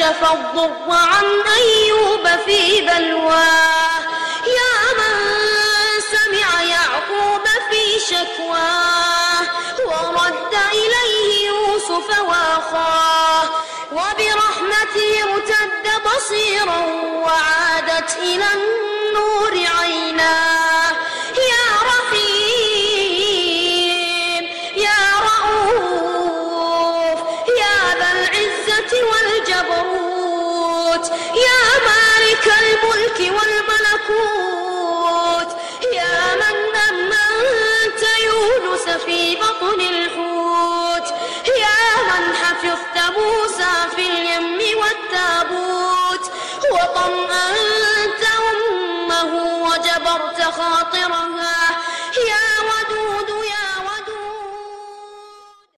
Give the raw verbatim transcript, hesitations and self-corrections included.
كشف الضر عن أيوب في بلواه يا من سمع يعقوب في شكواه ورد إليه يوسف وأخاه وبرحمته ارتد بصيرا وعادت إلى النور عيناه يا رحيم يا رؤوف يا ذا العزة والجبروت يا مالك الملك والملكوت يا من أمنت يونس في بطن الحوت يا من حفظت موسى في اليم والتابوت وطمأنت أمه وجبرت خاطرها